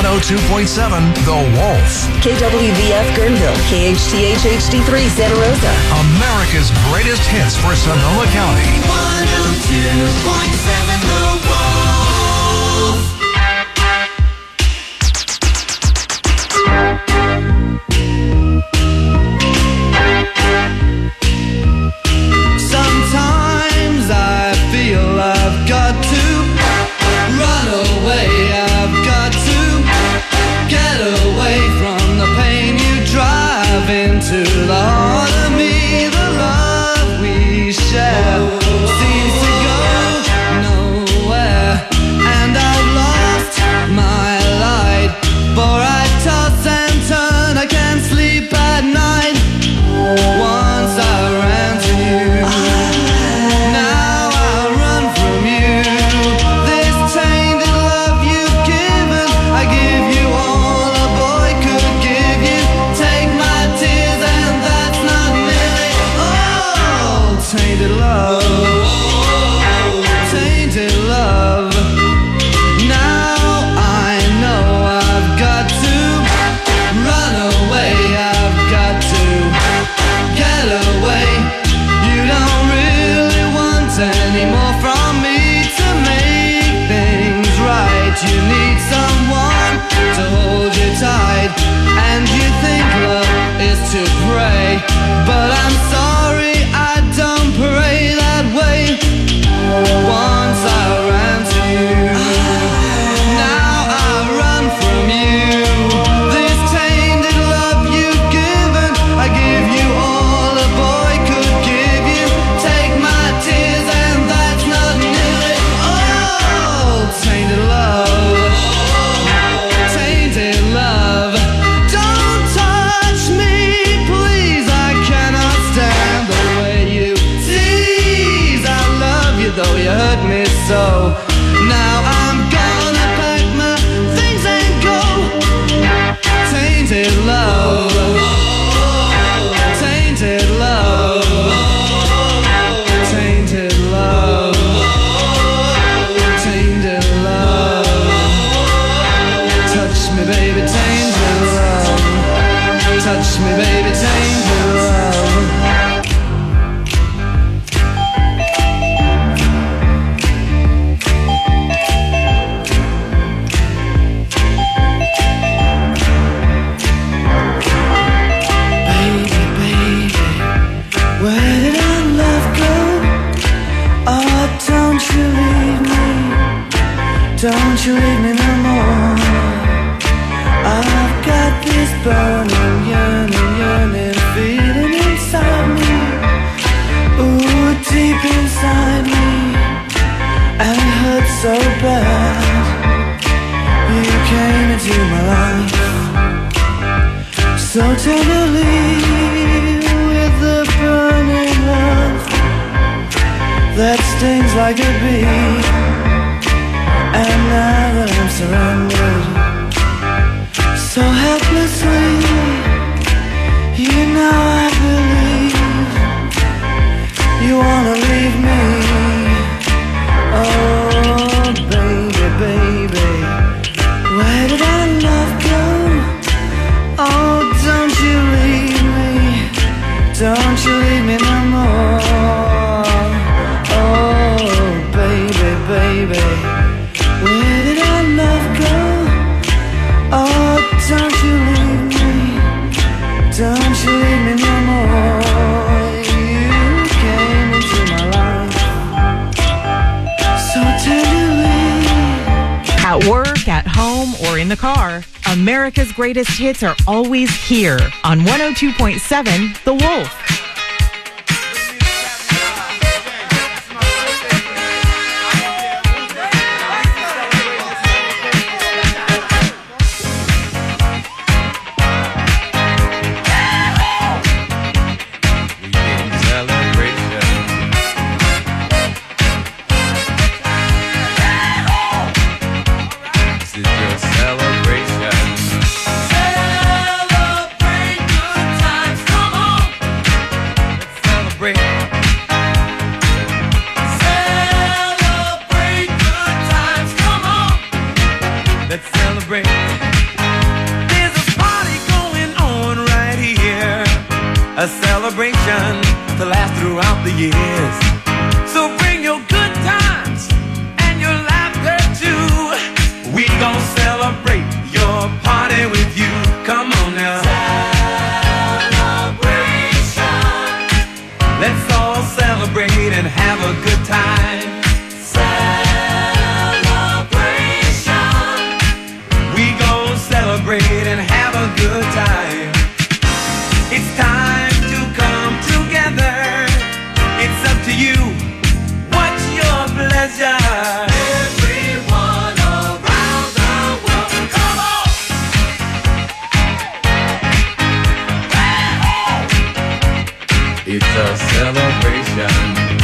102.7 The Wolf. KWVF Guerneville, KHTH HD3 Santa Rosa. America's greatest hits for Sonoma County. 102.7 The Wolf. Sometimes I feel I've got to run away. I've got to get away from the pain you drive into the heart of me. The love we share seems to go nowhere, and I've lost my light, for I toss and turn, I can't sleep at night. Once I ran to you, now I run from you. This tainted love you've given, I give you all a boy could give you. Take my tears and that's not nearly all. Tainted love, tainted love. Now I know I've got to run away. I've got to get away. You don't really want any more from me to make things right. You need someone to hold you tight, and you think love is to pray, but I'm sorry, I don't pray that way. Once I ran to you, now I run from you. This tainted love you've given, I give you all a boy could give you. Take my tears and that's not nearly all. Tainted love, tainted love. Don't touch me, please, I cannot stand the way you tease. I love you though you hurt me so. Now I'm gonna pack my things and go. Tainted love, tainted love, tainted love, tainted love. Touch me, baby, tainted love. Touch me, baby, tainted love. Baby, baby, where did our love go? Oh, don't you leave me, don't you leave me no more. I've got this burning, yearning, yearning feeling inside me. Ooh, deep inside me, and it hurts so bad. You came into my life so tenderly, with the burning love that stings like a bee. And now that I'm surrendered so helplessly, you know I believe you wanna leave me. Oh, baby, baby, where did our love go? Oh, don't you leave me, don't you leave me no more. Oh, baby, baby, where did our love go? Oh, don't you leave me, don't you leave me no more. You came into my life so tenderly. At work, at home, or in the car, America's greatest hits are always here on 102.7 The Wolf. Let's celebrate. a celebration to last throughout the years. So bring your good times and your laughter too. We gon' celebrate your party with you. Come on now. Celebration. Let's all celebrate and have a good time. Celebration. We gon' celebrate and have a good time. It's time to come together. It's up to you. What's your pleasure? Everyone around the world, come on! It's a celebration.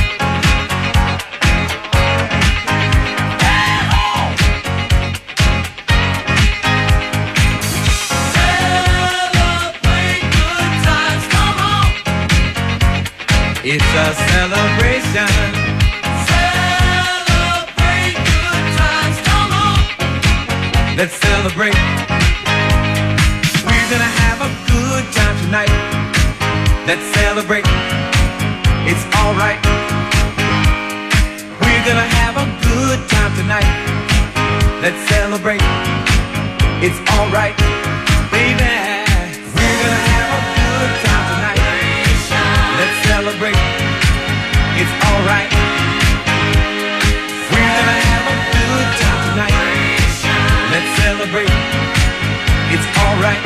It's a celebration. Celebrate good times, come on. Let's celebrate. We're gonna have a good time tonight. Let's celebrate. It's alright. We're gonna have a good time tonight. Let's celebrate. It's alright, baby. We're gonna have a good time tonight. Let's celebrate. It's alright. We're gonna have a good time tonight. Let's celebrate. It's alright.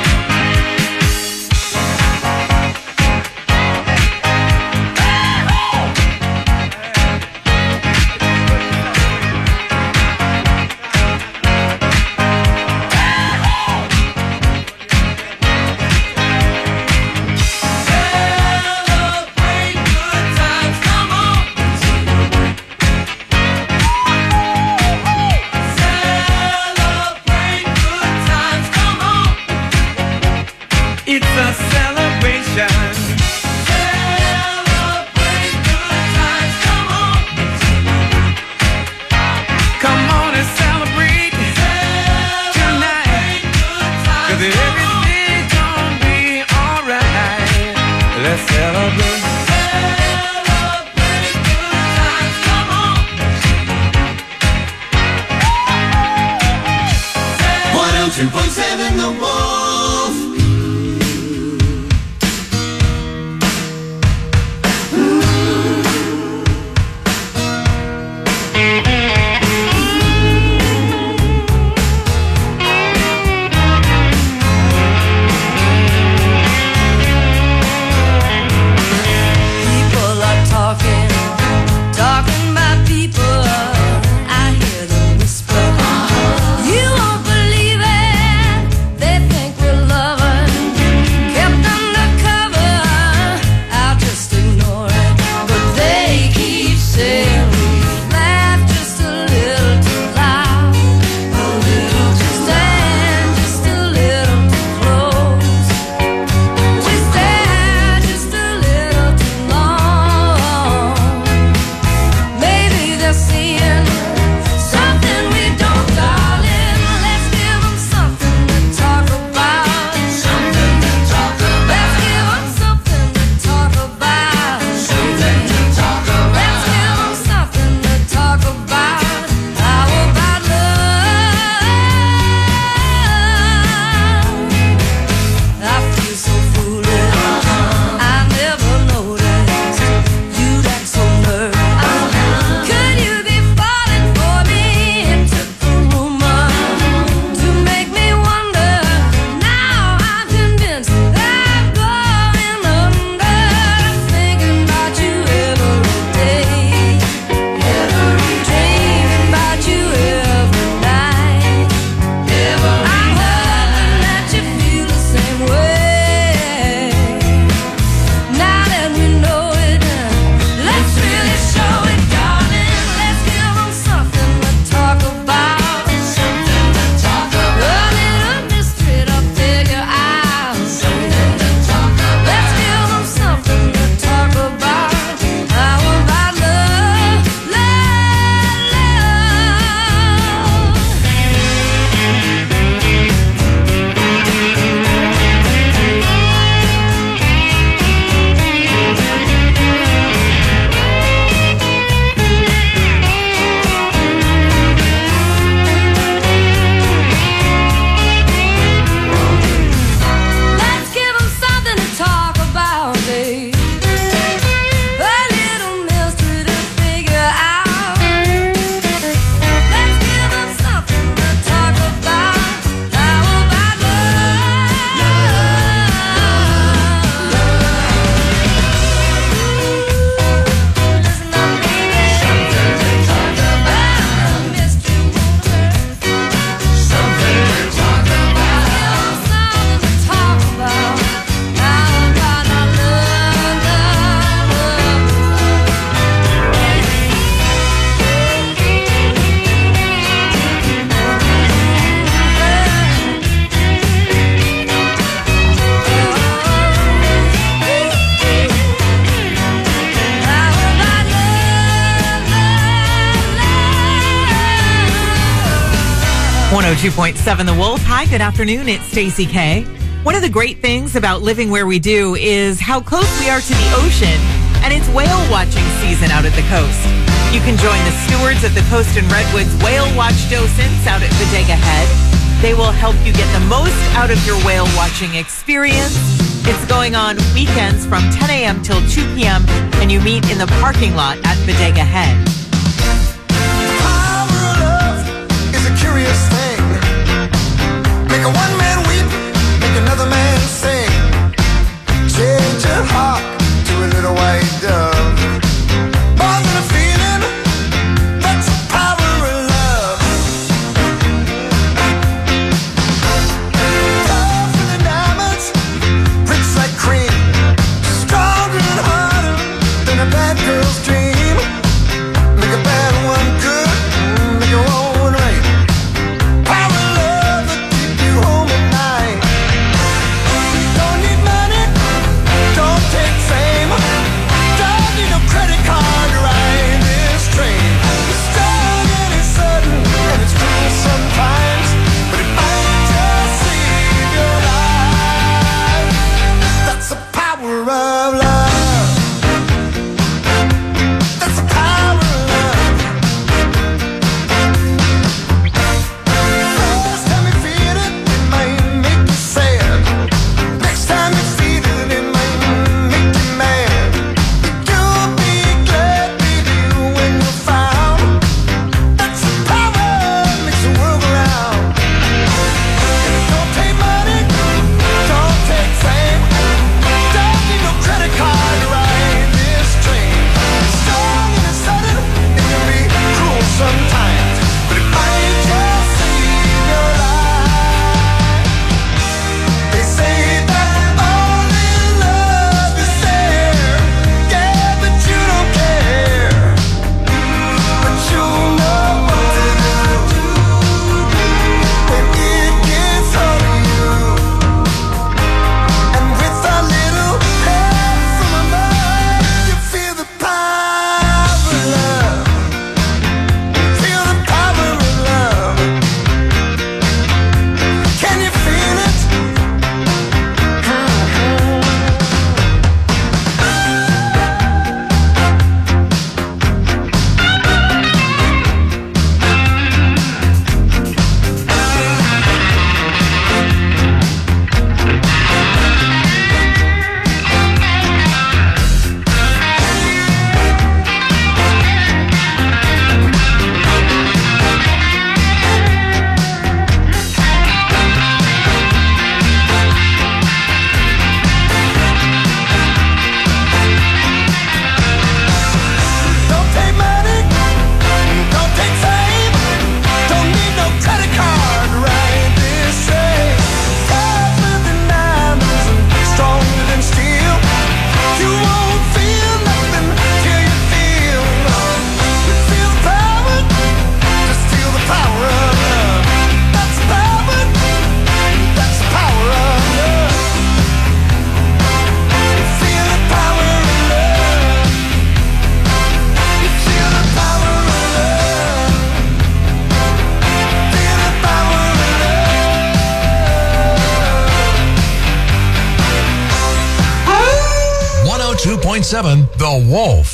It's a celebration. Celebrate good times, come on. Come on and celebrate tonight. 'Cause everything's gonna be alright. Let's celebrate. Celebrate good times, come on. 102.7 The Wolf. Talking about people, I hear them whisper. You won't believe it. They think we're lovers. 102.7 The Wolf. Hi, good afternoon. It's Stacey K. One of the great things about living where we do is how close we are to the ocean, and it's whale watching season out at the coast. You can join the stewards at the Coast and Redwoods Whale Watch Docents out at Bodega Head. They will help you get the most out of your whale watching experience. It's going on weekends from 10 a.m. till 2 p.m., and you meet in the parking lot at Bodega Head. Curious thing. Make a one man weep, make another man sing. Change your heart to a little white dove. More than a feeling, that's the power of love. Tough than diamonds, rich like cream, stronger and harder than a bad girl's dream. Make a bad one good, make a wrong one right. The Wolf.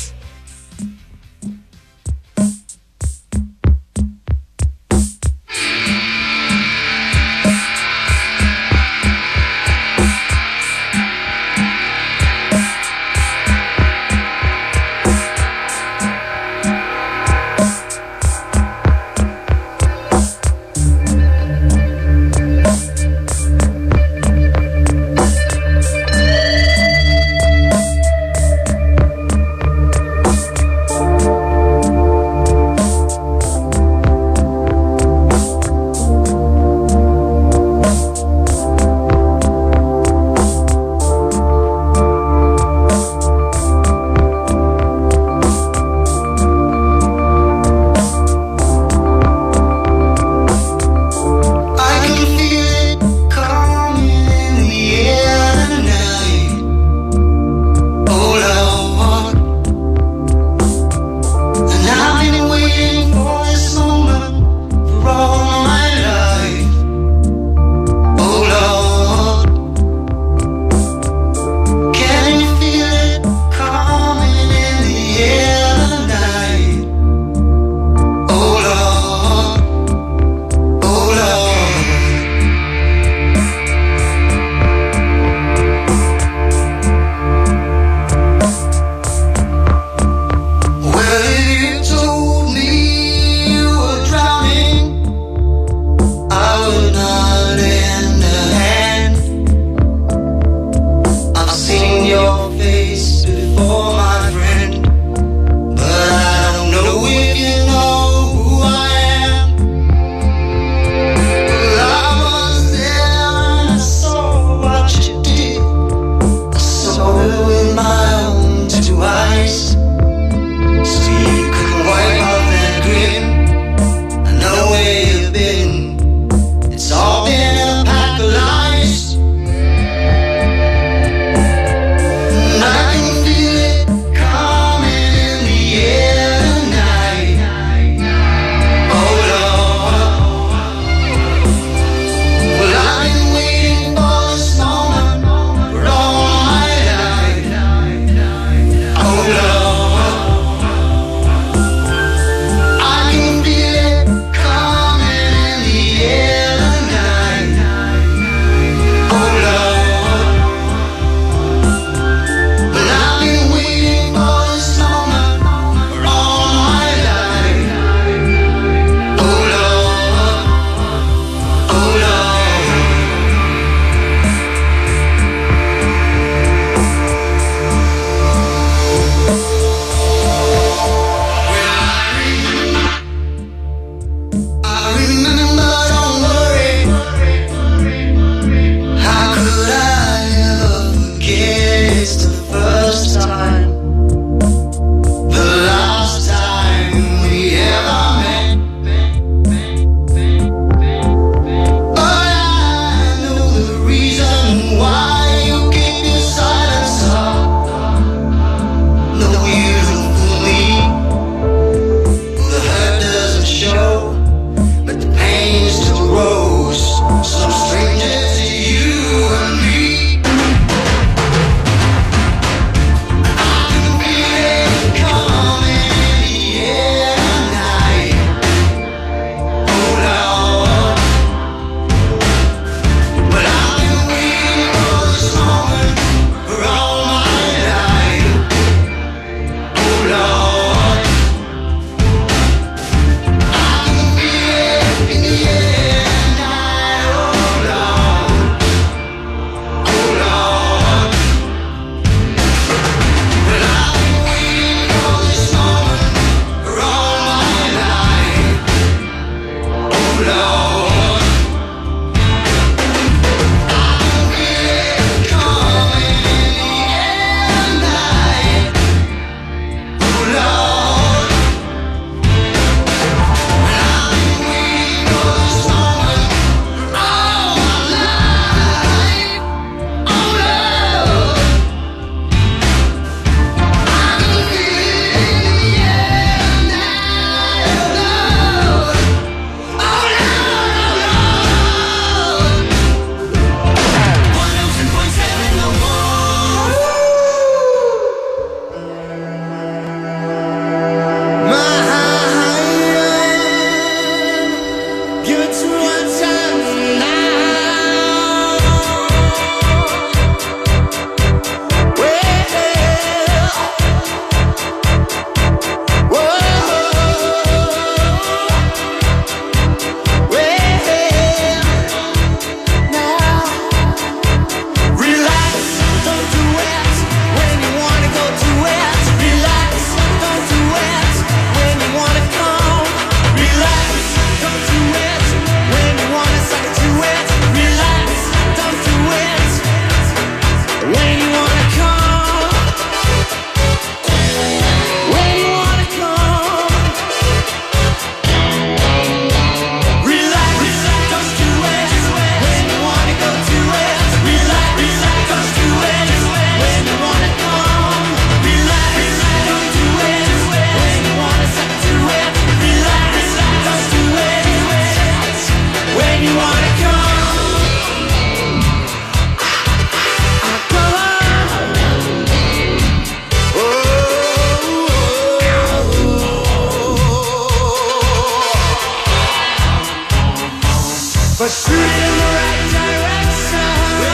the right direction.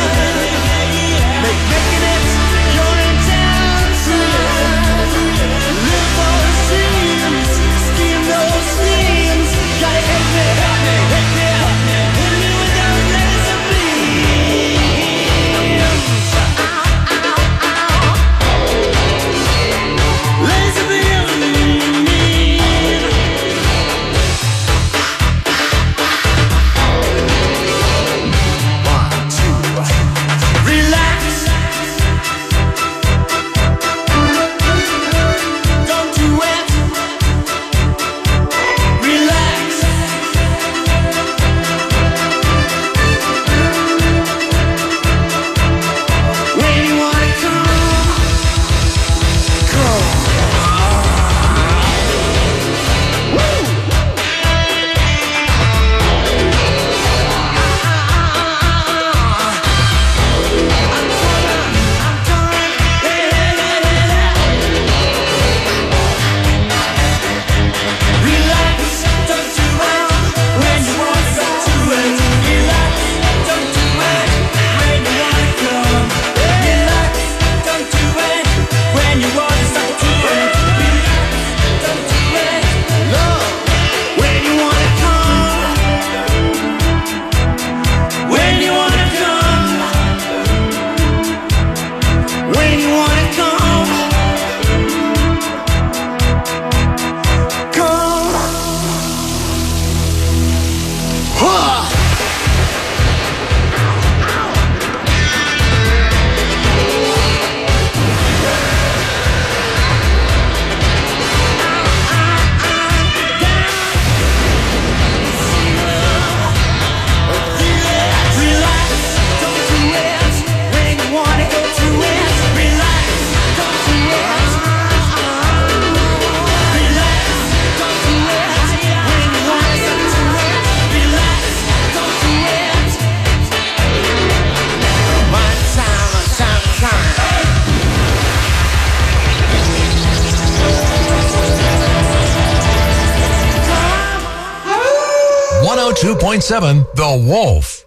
Making it your intention. Live those dreams, steam those dreams. Gotta hit me with those laser beams. Laser beam. Relax. Don't do it. Relax. When you wanna come, come. Woo! Relax, don't do it when you want to do it. Relax, don't do it when you wanna come. Relax, don't do it when you want to do it. Relax, don't do it. Love when you wanna come. When you wanna come. When you wanna come. Come. Huh. 102.7 The Wolf.